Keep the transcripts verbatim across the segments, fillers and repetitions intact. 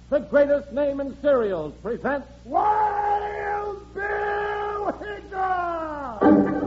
the greatest name in cereals, presents Wild Bill Hickok!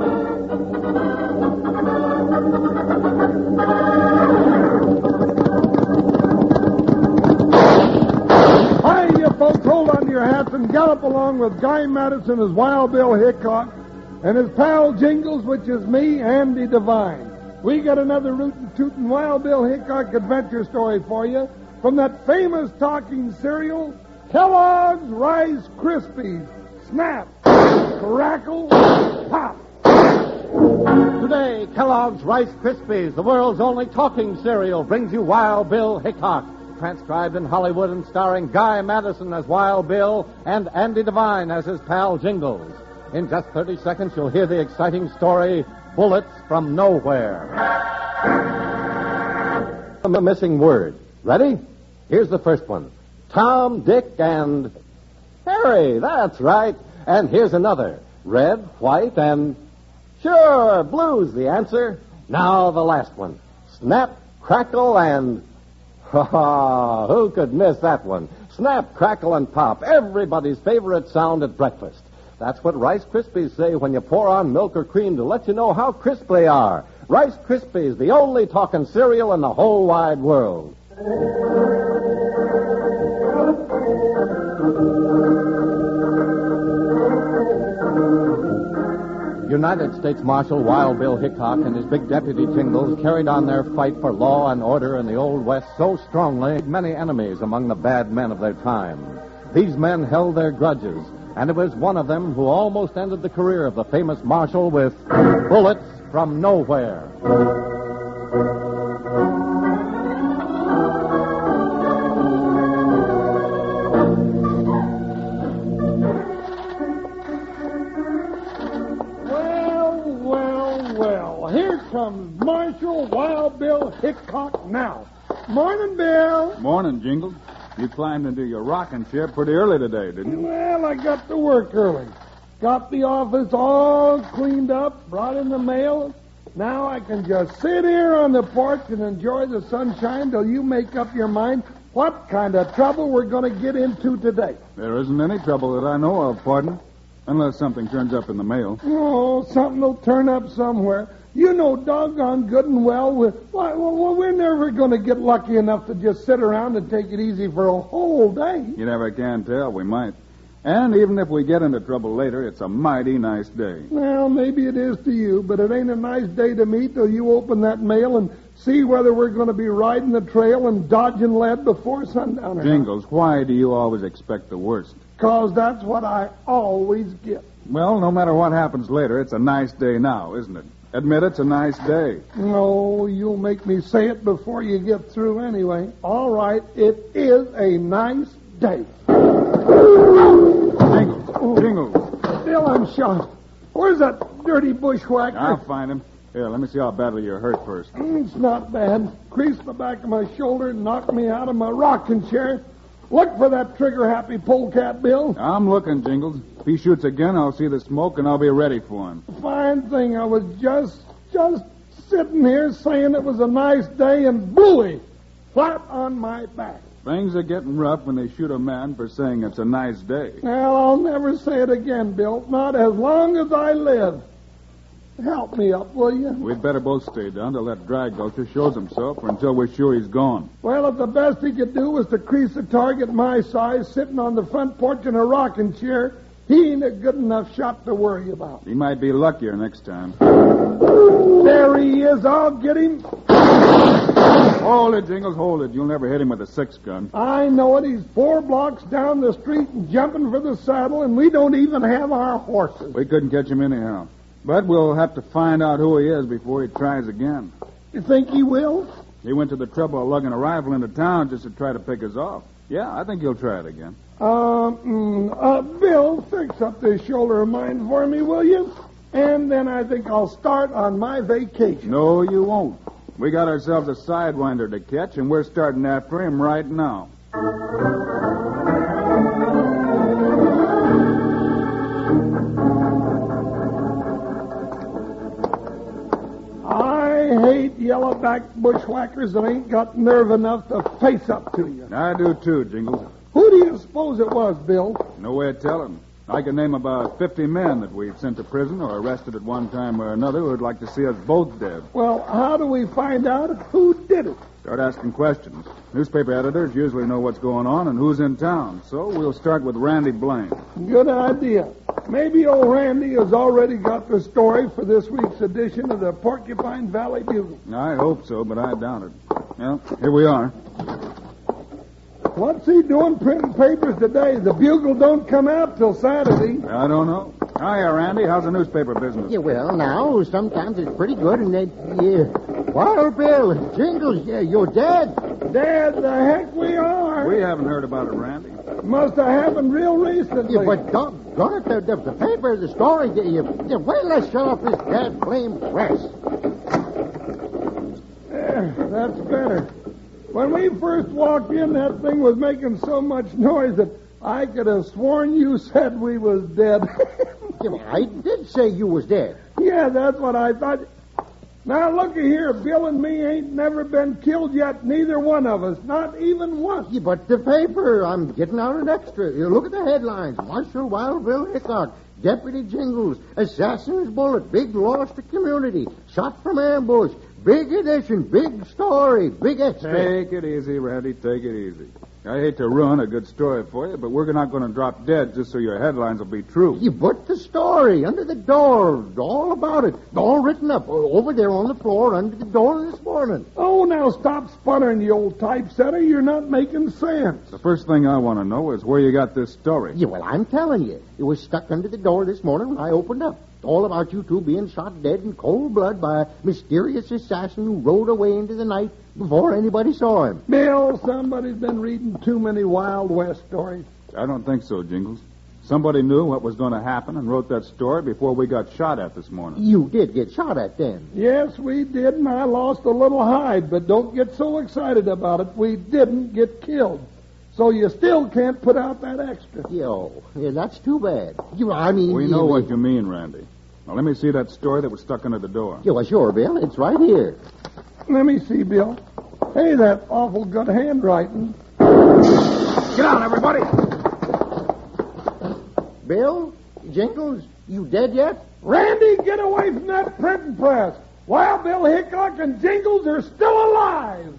Hi, you folks, hold on to your hats and gallop along with Guy Madison as Wild Bill Hickok and his pal Jingles, which is me, Andy Devine. We got another rootin' tootin' Wild Bill Hickok adventure story for you from that famous talking cereal, Kellogg's Rice Krispies. Snap, crackle, pop. Today, Kellogg's Rice Krispies, the world's only talking cereal, brings you Wild Bill Hickok, transcribed in Hollywood and starring Guy Madison as Wild Bill and Andy Devine as his pal Jingles. In just thirty seconds, you'll hear the exciting story, Bullets from Nowhere. A missing word. Ready? Here's the first one. Tom, Dick, and Harry. That's right. And here's another. Red, white, and... Sure, blue's the answer. Now the last one. Snap, crackle, and... Ha ha! Who could miss that one? Snap, crackle, and pop. Everybody's favorite sound at breakfast. That's what Rice Krispies say when you pour on milk or cream to let you know how crisp they are. Rice Krispies, the only talking cereal in the whole wide world. United States Marshal Wild Bill Hickok and his big deputy Jingles carried on their fight for law and order in the Old West so strongly, many enemies among the bad men of their time. These men held their grudges, and it was one of them who almost ended the career of the famous marshal with bullets from nowhere. Well, well, well. Here comes Marshal Wild Bill Hickok now. Morning, Bill. Morning, Jingles. You climbed into your rocking chair pretty early today, didn't you? Well, I got to work early. Got the office all cleaned up, brought in the mail. Now I can just sit here on the porch and enjoy the sunshine till you make up your mind what kind of trouble we're going to get into today. There isn't any trouble that I know of, partner. Unless something turns up in the mail. Oh, something will turn up somewhere. You know doggone good and well, we're, why, well, we're never going to get lucky enough to just sit around and take it easy for a whole day. You never can tell. We might. And even if we get into trouble later, it's a mighty nice day. Well, maybe it is to you, but it ain't a nice day to me till you open that mail and see whether we're going to be riding the trail and dodging lead before sundown or Jingles, why do you always expect the worst? Because that's what I always get. Well, no matter what happens later, it's a nice day now, isn't it? Admit it's a nice day. No, you'll make me say it before you get through anyway. All right, it is a nice day. Jingles, oh. Jingles. Bill, I'm shot. Where's that dirty bushwhacker? I'll find him. Here, let me see how badly you're hurt first. It's not bad. Creased the back of my shoulder and knocked me out of my rocking chair. Look for that trigger-happy polecat, Bill. I'm looking, Jingles. If he shoots again, I'll see the smoke and I'll be ready for him. Fine thing. I was just, just sitting here saying it was a nice day and bully, flat on my back. Things are getting rough when they shoot a man for saying it's a nice day. Well, I'll never say it again, Bill. Not as long as I live. Help me up, will you? We'd better both stay down till that drag gulcher shows himself or until we're sure he's gone. Well, if the best he could do was to crease a target my size sitting on the front porch in a rocking chair, he ain't a good enough shot to worry about. He might be luckier next time. There he is. I'll get him. Hold it, Jingles, hold it. You'll never hit him with a six-gun. I know it. He's four blocks down the street and jumping for the saddle, and we don't even have our horses. We couldn't catch him anyhow. But we'll have to find out who he is before he tries again. You think he will? He went to the trouble of lugging a rifle into town just to try to pick us off. Yeah, I think he'll try it again. Um, mm, uh, Bill, fix up this shoulder of mine for me, will you? And then I think I'll start on my vacation. No, you won't. We got ourselves a sidewinder to catch, and we're starting after him right now. I hate yellowback bushwhackers that ain't got nerve enough to face up to you. I do too, Jingles. Who Who do you suppose it was, Bill? No way of telling. I can name about fifty men that we've sent to prison or arrested at one time or another who would like to see us both dead. Well, how do we find out who did it? Start asking questions. Newspaper editors usually know what's going on and who's in town, so we'll start with Randy Blaine. Good idea. Maybe old Randy has already got the story for this week's edition of the Porcupine Valley Bugle. I hope so, but I doubt it. Well, here we are. What's he doing printing papers today? The Bugle don't come out till Saturday. I don't know. Hiya, Randy. How's the newspaper business? Yeah, well, now, sometimes it's pretty good, and then, yeah. Wild Bill, Jingles, yeah, you're dead. Dad, the heck we are. We haven't heard about it, Randy. Must have happened real recently. Yeah, but doggone it, the, the, the paper, the story, the, you, you, wait till I shut off this bad flame press. There, that's better. When we first walked in, that thing was making so much noise that I could have sworn you said we was dead. Yeah, well, I did say you was dead. Yeah, that's what I thought. Now, looky here. Bill and me ain't never been killed yet, neither one of us. Not even once. Yeah, but the paper, I'm getting out an extra. You look at the headlines. Marshal Wild Bill Hickok, Deputy Jingles, Assassin's Bullet, big loss to community, shot from ambush, big edition, big story, big extra. Take it easy, Randy. Take it easy. I hate to ruin a good story for you, but we're not going to drop dead just so your headlines will be true. You put the story under the door, all about it, all written up over there on the floor under the door this morning. Oh, now stop sputtering, you old typesetter. You're not making sense. The first thing I want to know is where you got this story. Yeah, well, I'm telling you. It was stuck under the door this morning when I opened up. All about you two being shot dead in cold blood by a mysterious assassin who rode away into the night before anybody saw him. Bill, somebody's been reading too many Wild West stories. I don't think so, Jingles. Somebody knew what was going to happen and wrote that story before we got shot at this morning. You did get shot at then. Yes, we did, and I lost a little hide, but don't get so excited about it. We didn't get killed. So you still can't put out that extra. Yo, yeah, that's too bad. You, I mean... We know you, what you mean, Randy. Now, let me see that story that was stuck under the door. Yeah, well, sure, Bill. It's right here. Let me see, Bill. Hey, that awful good handwriting. Get out, everybody! Bill? Jingles? You dead yet? Randy, get away from that printing press. Wild Bill Hickok and Jingles are still alive.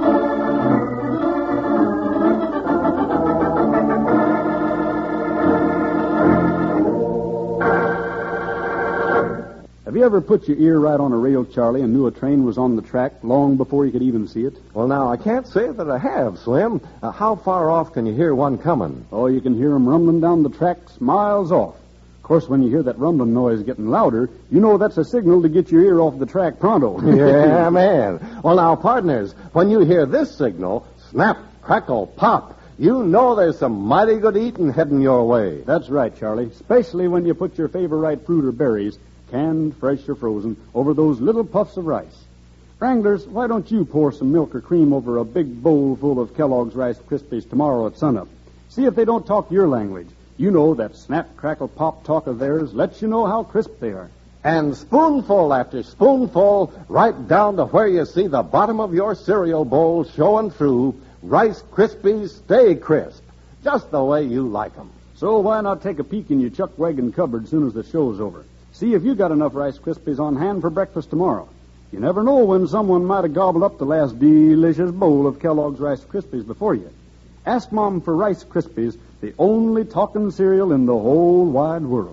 Have you ever put your ear right on a rail, Charlie, and knew a train was on the track long before you could even see it? Well, now, I can't say that I have, Slim. Uh, how far off can you hear one coming? Oh, you can hear 'em rumbling down the tracks miles off. Of course, when you hear that rumbling noise getting louder, you know that's a signal to get your ear off the track pronto. Yeah, man. Well, now, partners, when you hear this signal, snap, crackle, pop, you know there's some mighty good eating heading your way. That's right, Charlie, especially when you put your favorite fruit or berries, canned, fresh, or frozen, over those little puffs of rice. Wranglers, why don't you pour some milk or cream over a big bowl full of Kellogg's Rice Krispies tomorrow at sunup? See if they don't talk your language. You know that snap, crackle, pop talk of theirs lets you know how crisp they are. And spoonful after spoonful, right down to where you see the bottom of your cereal bowl showing through, Rice Krispies stay crisp, just the way you like 'em. So why not take a peek in your chuck wagon cupboard as soon as the show's over? See if you got enough Rice Krispies on hand for breakfast tomorrow. You never know when someone might have gobbled up the last delicious bowl of Kellogg's Rice Krispies before you. Ask Mom for Rice Krispies, the only talking cereal in the whole wide world.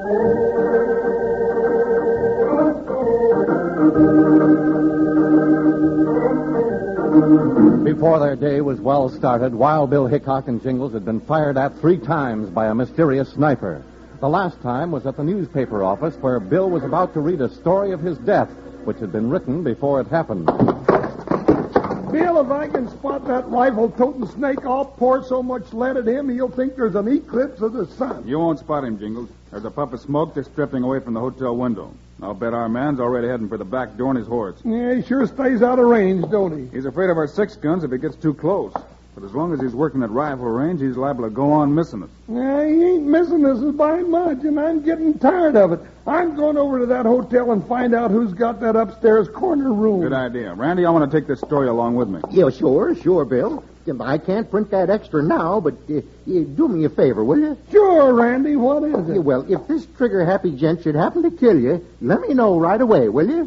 Before their day was well started, Wild Bill Hickok and Jingles had been fired at three times by a mysterious sniper. The last time was at the newspaper office where Bill was about to read a story of his death, which had been written before it happened. Bill, if I can spot that rifle-toting snake, I'll pour so much lead at him he'll think there's an eclipse of the sun. You won't spot him, Jingles. There's a puff of smoke just drifting away from the hotel window. I'll bet our man's already heading for the back door in his horse. Yeah, he sure stays out of range, don't he? He's afraid of our six guns if he gets too close. But as long as he's working at rifle range, he's liable to go on missing it. Yeah, he ain't missing us by much, and I'm getting tired of it. I'm going over to that hotel and find out who's got that upstairs corner room. Good idea. Randy, I want to take this story along with me. Yeah, sure, sure, Bill. I can't print that extra now, but uh, you do me a favor, will you? Sure, Randy. What is it? Yeah, well, if this trigger-happy gent should happen to kill you, let me know right away, will you?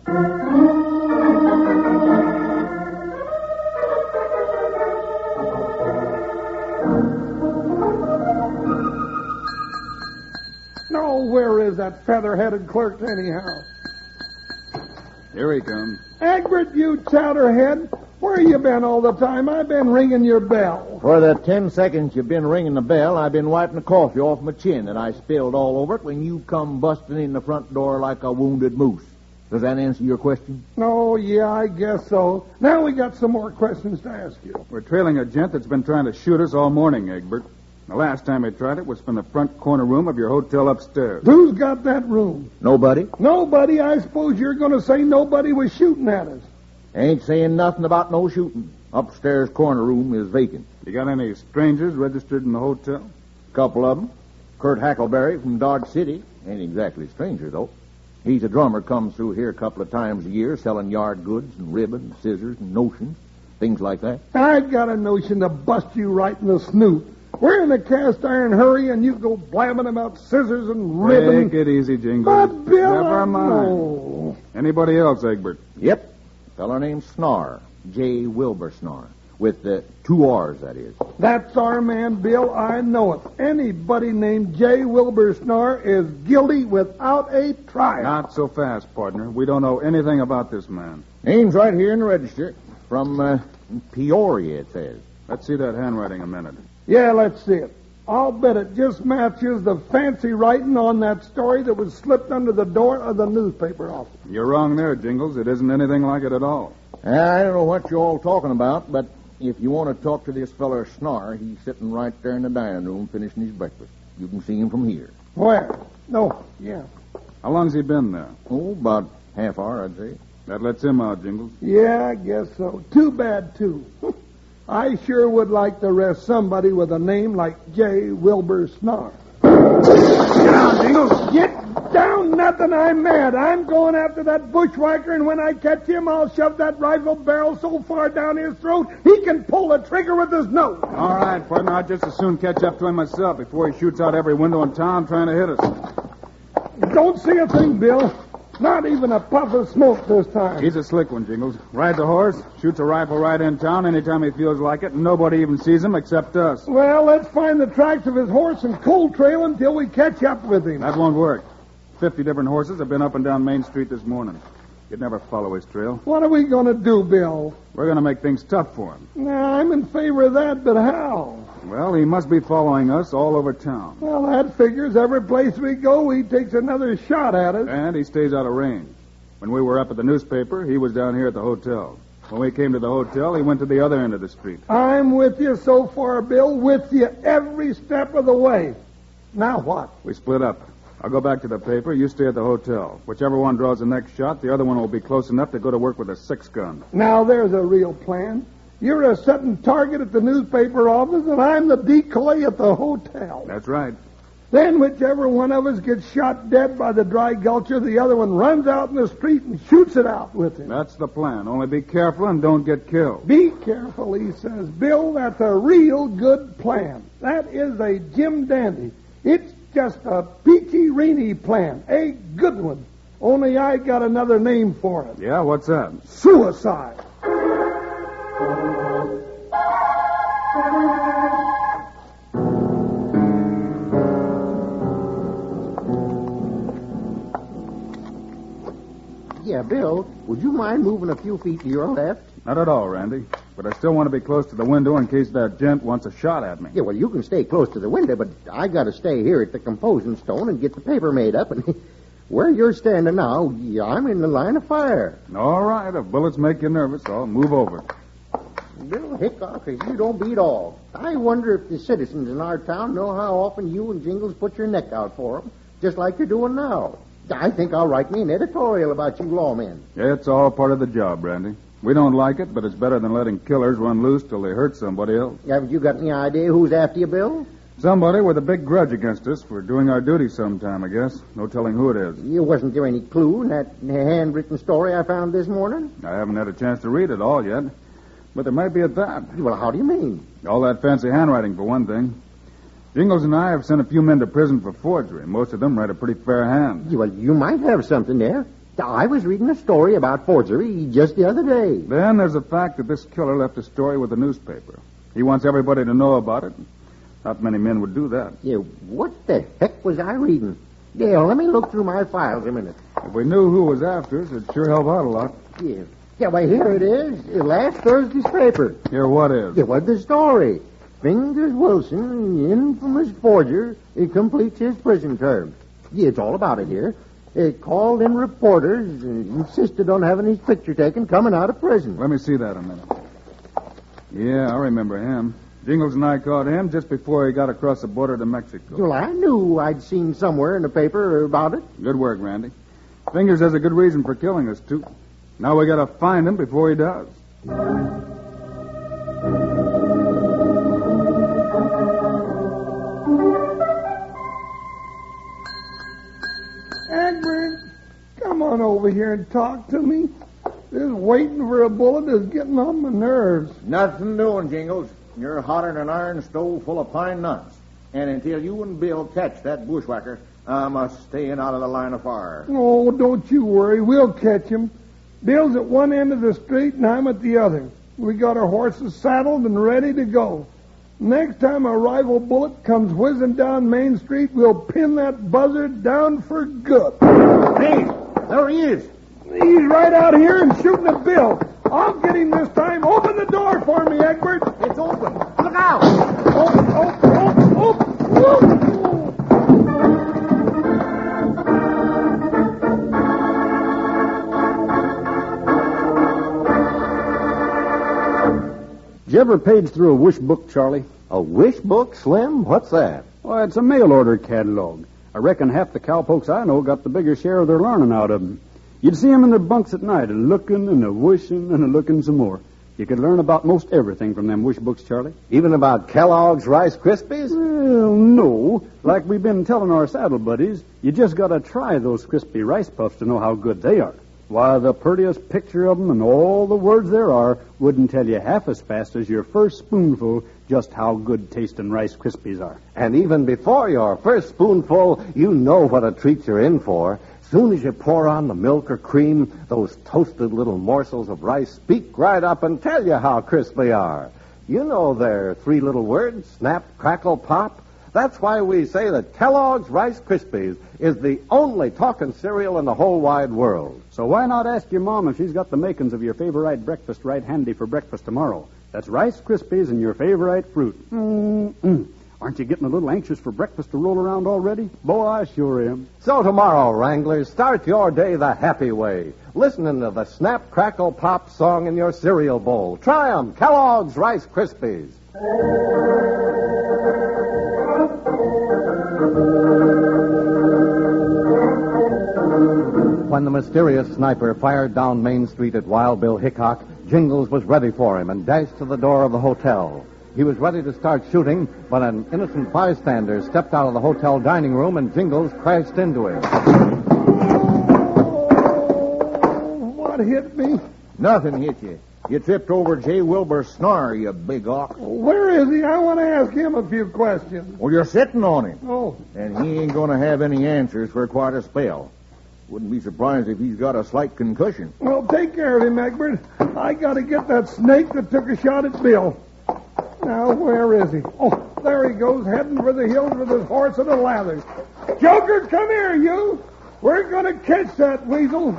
No, where is that feather-headed clerk anyhow? Here he comes. Egbert, you chowderhead, where you been all the time? I've been ringing your bell. For the ten seconds you've been ringing the bell, I've been wiping the coffee off my chin that I spilled all over it when you come busting in the front door like a wounded moose. Does that answer your question? Oh, yeah, I guess so. Now we got some more questions to ask you. We're trailing a gent that's been trying to shoot us all morning, Egbert. The last time he tried it was from the front corner room of your hotel upstairs. Who's got that room? Nobody? Nobody. I suppose you're going to say nobody was shooting at us. Ain't saying nothing about no shooting. Upstairs corner room is vacant. You got any strangers registered in the hotel? Couple of them. Kurt Hackleberry from Dodge City. Ain't exactly a stranger, though. He's a drummer, comes through here a couple of times a year selling yard goods and ribbon, scissors, and notions. Things like that. I've got a notion to bust you right in the snoot. We're in a cast-iron hurry, and you go blabbing about scissors and ribbon. Take it easy, Jingles. But, Bill, Never I mind. know. Anybody else, Egbert? Yep. Fellow named Snar. J. Wilbur Snar. With uh, two R's, that is. That's our man, Bill. I know it. Anybody named J. Wilbur Snar is guilty without a trial. Not so fast, partner. We don't know anything about this man. Name's right here in the register. From uh, Peoria, it says. Let's see that handwriting a minute. Yeah, let's see it. I'll bet it just matches the fancy writing on that story that was slipped under the door of the newspaper office. You're wrong there, Jingles. It isn't anything like it at all. I don't know what you're all talking about, but if you want to talk to this feller Snar, he's sitting right there in the dining room finishing his breakfast. You can see him from here. Where? No, yeah. How long's he been there? Oh, about half hour, I'd say. That lets him out, Jingles. Yeah, I guess so. Too bad, too. I sure would like to arrest somebody with a name like J. Wilbur Snar. Get down, Jingles. Get down, nothing. I'm mad. I'm going after that bushwhacker, and when I catch him, I'll shove that rifle barrel so far down his throat he can pull the trigger with his nose. All right, partner. I'd just as soon catch up to him myself before he shoots out every window in town trying to hit us. Don't see a thing, Bill. Not even a puff of smoke this time. He's a slick one, Jingles. Rides a horse, shoots a rifle right in town anytime he feels like it, and nobody even sees him except us. Well, let's find the tracks of his horse and cold trail until we catch up with him. That won't work. Fifty different horses have been up and down Main Street this morning. You'd never follow his trail. What are we going to do, Bill? We're going to make things tough for him. Nah, I'm in favor of that, but how? Well, he must be following us all over town. Well, that figures. Every place we go, he takes another shot at us. And he stays out of range. When we were up at the newspaper, he was down here at the hotel. When we came to the hotel, he went to the other end of the street. I'm with you so far, Bill, with you every step of the way. Now what? We split up. I'll go back to the paper. You stay at the hotel. Whichever one draws the next shot, the other one will be close enough to go to work with a six-gun. Now there's a real plan. You're a setting target at the newspaper office, and I'm the decoy at the hotel. That's right. Then whichever one of us gets shot dead by the dry gulcher, the other one runs out in the street and shoots it out with him. That's the plan. Only be careful and don't get killed. Be careful, he says. Bill, that's a real good plan. That is a Jim Dandy. It's just a peachy-reeny plan. A good one. Only I got another name for it. Yeah, what's that? Suicide. Yeah, Bill, would you mind moving a few feet to your left? Not at all, Randy. But I still want to be close to the window in case that gent wants a shot at me. Yeah, well, you can stay close to the window, but I got to stay here at the composing stone and get the paper made up. And where you're standing now, yeah, I'm in the line of fire. All right, if bullets make you nervous, I'll move over. Bill Hickok, you don't beat all. I wonder if the citizens in our town know how often you and Jingles put your neck out for them, just like you're doing now. I think I'll write me an editorial about you lawmen. It's all part of the job, Randy. We don't like it, but it's better than letting killers run loose till they hurt somebody else. Haven't you got any idea who's after you, Bill? Somebody with a big grudge against us for doing our duty sometime, I guess. No telling who it is. You wasn't there any clue in that handwritten story I found this morning? I haven't had a chance to read it all yet, but there might be at that. Well, how do you mean? All that fancy handwriting, for one thing. Jingles and I have sent a few men to prison for forgery. Most of them write a pretty fair hand. Well, you might have something there. I was reading a story about forgery just the other day. Then there's the fact that this killer left a story with the newspaper. He wants everybody to know about it. Not many men would do that. Yeah, what the heck was I reading? Dale, let me look through my files a minute. If we knew who was after us, it'd sure help out a lot. Yeah. Yeah, well, here it is. Last Thursday's paper. Here, what is? It was the story. Fingers Wilson, the infamous forger, he completes his prison term. Yeah, it's all about it here. It called in reporters and insisted on having his picture taken coming out of prison. Let me see that a minute. Yeah, I remember him. Jingles and I caught him just before he got across the border to Mexico. Well, I knew I'd seen somewhere in the paper about it. Good work, Randy. Fingers has a good reason for killing us, too. Now we gotta find him before he does. Egbert, come on over here and talk to me. This waiting for a bullet is getting on my nerves. Nothing doing, Jingles. You're hotter than an iron stove full of pine nuts. And until you and Bill catch that bushwhacker, I must stay out of the line of fire. Oh, don't you worry. We'll catch him. Bill's at one end of the street and I'm at the other. We got our horses saddled and ready to go. Next time a rival bullet comes whizzing down Main Street, we'll pin that buzzard down for good. Hey, there he is. He's right out here and shooting at Bill. I'll get him this time. Open the door for me, Egbert. It's open. Look out. Open, open, open, open. Whoa. Did you ever page through a wish book, Charlie? A wish book, Slim? What's that? Well, it's a mail order catalog. I reckon half the cowpokes I know got the bigger share of their learning out of them. You'd see them in their bunks at night, a-looking and a-wishing and a-looking some more. You could learn about most everything from them wish books, Charlie. Even about Kellogg's Rice Krispies? Well, no. Like we've been telling our saddle buddies, you just got to try those crispy rice puffs to know how good they are. Why, the prettiest picture of them and all the words there are wouldn't tell you half as fast as your first spoonful just how good tasting Rice Krispies are. And even before your first spoonful, you know what a treat you're in for. Soon as you pour on the milk or cream, those toasted little morsels of rice speak right up and tell you how crisp they are. You know their three little words, snap, crackle, pop. That's why we say that Kellogg's Rice Krispies is the only talking cereal in the whole wide world. So why not ask your mom if she's got the makings of your favorite breakfast right handy for breakfast tomorrow? That's Rice Krispies and your favorite fruit. Mm-mm. Aren't you getting a little anxious for breakfast to roll around already? Boy, I sure am. So tomorrow, Wranglers, start your day the happy way, listening to the Snap, Crackle, Pop song in your cereal bowl. Try 'em, Kellogg's Rice Krispies. When the mysterious sniper fired down Main Street at Wild Bill Hickok, Jingles was ready for him and dashed to the door of the hotel. He was ready to start shooting when an innocent bystander stepped out of the hotel dining room and Jingles crashed into him. Oh, what hit me? Nothing hit you. You tripped over J. Wilbur Snar, you big ox. Where is he? I want to ask him a few questions. Well, you're sitting on him. Oh. And he ain't going to have any answers for quite a spell. Wouldn't be surprised if he's got a slight concussion. Well, take care of him, Egbert. I got to get that snake that took a shot at Bill. Now, where is he? Oh, there he goes, heading for the hills with his horse and a lather. Joker, come here, you. We're going to catch that weasel.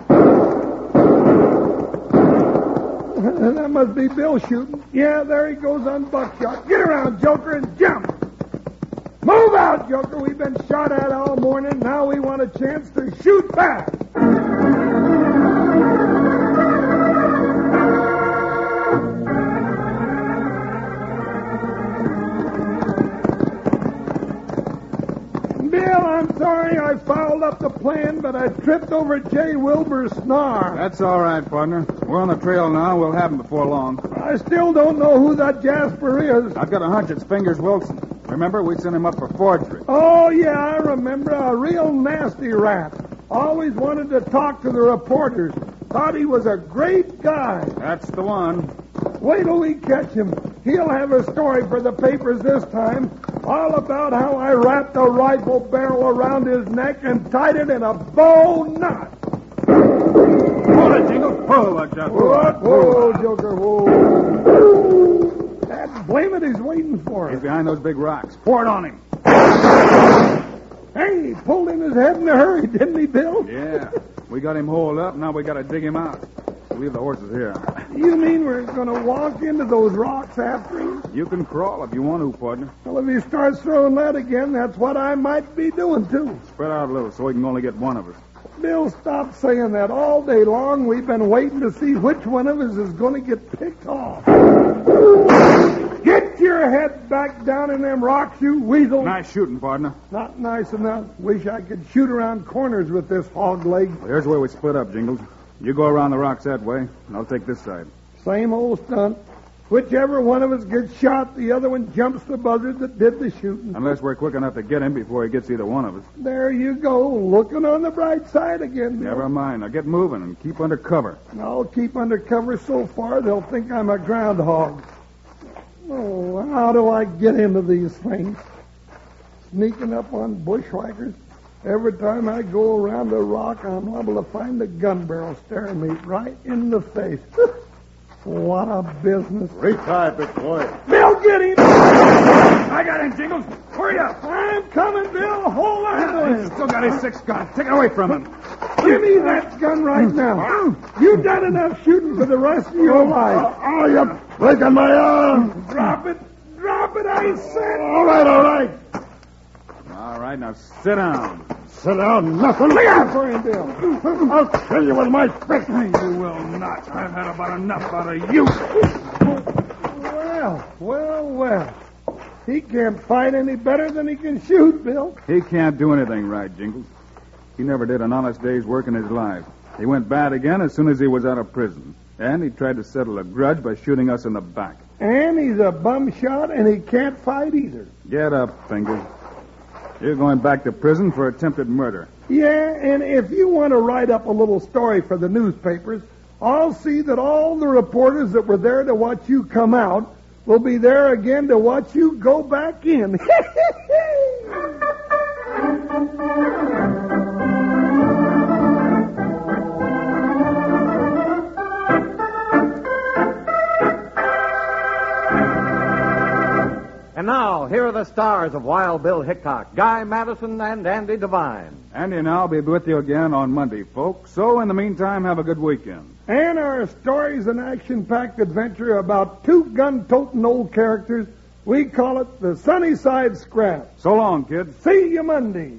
That must be Bill shooting. Yeah, there he goes on buckshot. Get around, Joker, and jump. Move out, Joker. We've been shot at all morning. Now we want a chance to shoot back. Bill, I'm sorry I fouled up the plan, but I tripped over Jay Wilbur's snarl. That's all right, partner. We're on the trail now. We'll have him before long. I still don't know who that Jasper is. I've got a hunch it's Fingers Wilson. Remember, we sent him up for forgery. Oh, yeah, I remember. A real nasty rat. Always wanted to talk to the reporters. Thought he was a great guy. That's the one. Wait till we catch him. He'll have a story for the papers this time. All about how I wrapped a rifle barrel around his neck and tied it in a bow knot. Hold it, Jingle. Whoa, watch out. Whoa, whoa, Joker, whoa. That blame it, he's waiting for He's us. behind those big rocks. Pour it on him. Hey, he pulled in his head in a hurry, didn't he, Bill? Yeah. We got him holed up. Now we got to dig him out. We'll leave the horses here. You mean we're going to walk into those rocks after him? You can crawl if you want to, partner. Well, if he starts throwing lead again, that's what I might be doing, too. Spread out a little so we can only get one of us. Bill, stop saying that. All day long, we've been waiting to see which one of us is going to get picked off. Get your head back down in them rocks, you weasel. Nice shooting, partner. Not nice enough. Wish I could shoot around corners with this hog leg. Well, here's where we split up, Jingles. You go around the rocks that way, and I'll take this side. Same old stunt. Whichever one of us gets shot, the other one jumps the buzzard that did the shooting. Unless we're quick enough to get him before he gets either one of us. There you go, looking on the bright side again. Bill. Never mind. Now get moving and keep under cover. I'll keep under cover so far they'll think I'm a groundhog. Oh, how do I get into these things? Sneaking up on bushwhackers. Every time I go around a rock, I'm liable to find a gun barrel staring me right in the face. What a business. Retry, big boy. Bill, get him! I got him, Jingles. Hurry up. I'm coming, Bill. Hold on to him. Still got his six gun. Take it away from him. Give me that gun right now. You've done enough shooting for the rest of your life. Oh, you're breaking my arm. Drop it. Drop it, I said. All right, all right. All right, now sit down. Sit down, nothing. Look out for him, Bill. I'll kill you with my fist. You will not. I've had about enough out of you. Well, well, well. He can't fight any better than he can shoot, Bill. He can't do anything right, Jingles. He never did an honest day's work in his life. He went bad again as soon as he was out of prison. And he tried to settle a grudge by shooting us in the back. And he's a bum shot, and he can't fight either. Get up, Fingers. You're going back to prison for attempted murder. Yeah, and if you want to write up a little story for the newspapers, I'll see that all the reporters that were there to watch you come out will be there again to watch you go back in. And now, here are the stars of Wild Bill Hickok, Guy Madison and Andy Devine. Andy and I'll be with you again on Monday, folks. So, in the meantime, have a good weekend. And our story's an action-packed adventure about two gun-toting old characters. We call it the Sunnyside Scrap. So long, kids. See you Monday.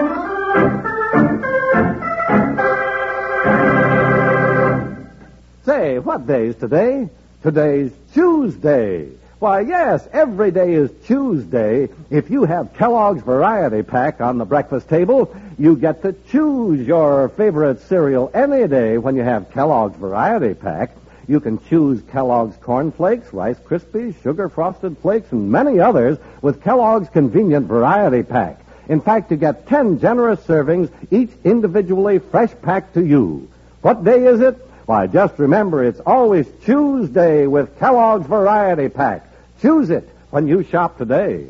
Say, what day's today? Today's Tuesday. Why, yes, every day is Tuesday. If you have Kellogg's Variety Pack on the breakfast table, you get to choose your favorite cereal any day when you have Kellogg's Variety Pack. You can choose Kellogg's Corn Flakes, Rice Krispies, Sugar Frosted Flakes, and many others with Kellogg's convenient Variety Pack. In fact, you get ten generous servings, each individually fresh packed to you. What day is it? Why, just remember, it's always Tuesday with Kellogg's Variety Pack. Choose it when you shop today.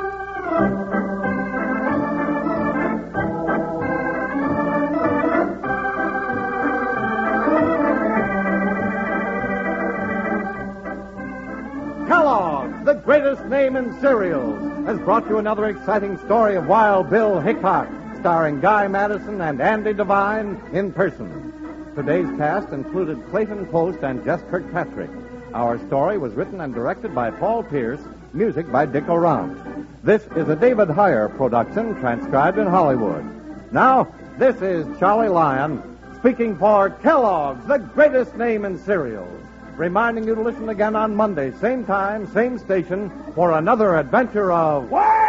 Kellogg's, the greatest name in cereals, has brought you another exciting story of Wild Bill Hickok, starring Guy Madison and Andy Devine in person. Today's cast included Clayton Post and Jess Kirkpatrick. Our story was written and directed by Paul Pierce, music by Dick Orange. This is a David Heyer production, transcribed in Hollywood. Now, this is Charlie Lyon, speaking for Kellogg's, the greatest name in cereals, reminding you to listen again on Monday, same time, same station, for another adventure of... Wild